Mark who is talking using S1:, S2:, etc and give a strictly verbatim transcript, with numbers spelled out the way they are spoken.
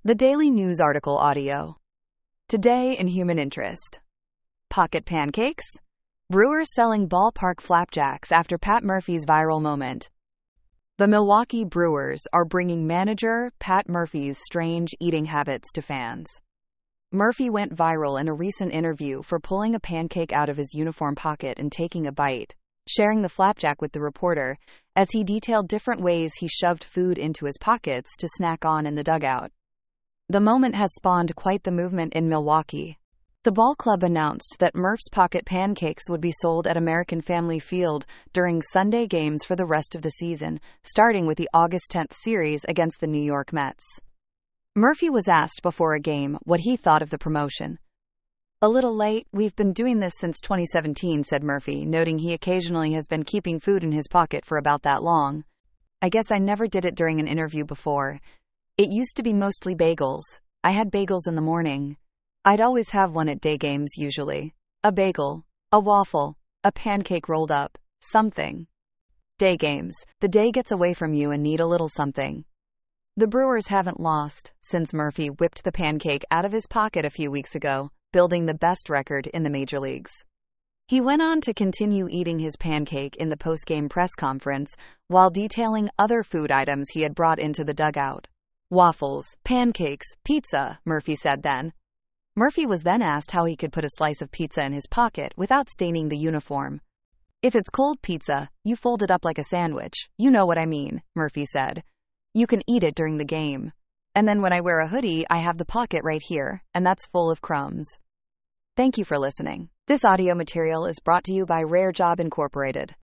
S1: The Daily News article audio. Today in human interest. Pocket pancakes? Brewers selling ballpark flapjacks after Pat Murphy's viral moment. The Milwaukee Brewers are bringing manager Pat Murphy's strange eating habits to fans. Murphy went viral in a recent interview for pulling a pancake out of his uniform pocket and taking a bite, sharing the flapjack with the reporter, as he detailed different ways he shoved food into his pockets to snack on in the dugout. The moment has spawned quite the movement in Milwaukee. The ball club announced that Murph's pocket pancakes would be sold at American Family Field during Sunday games for the rest of the season, starting with the August tenth series against the New York Mets. Murphy was asked before a game what he thought of the promotion. "A little late, we've been doing this since twenty seventeen, said Murphy, noting he occasionally has been keeping food in his pocket for about that long. "I guess I never did it during an interview before. It used to be mostly bagels. I had bagels in the morning. I'd always have one at day games usually. A bagel, a waffle, a pancake rolled up, something. Day games, the day gets away from you and need a little something." The Brewers haven't lost since Murphy whipped the pancake out of his pocket a few weeks ago, building the best record in the major leagues. He went on to continue eating his pancake in the post-game press conference while detailing other food items he had brought into the dugout. "Waffles, pancakes, pizza," Murphy said then. Murphy was then asked how he could put a slice of pizza in his pocket without staining the uniform. "If it's cold pizza, you fold it up like a sandwich. You know what I mean," Murphy said. "You can eat it during the game. And then when I wear a hoodie, I have the pocket right here, and that's full of crumbs." Thank you for listening. This audio material is brought to you by Rare Job Incorporated.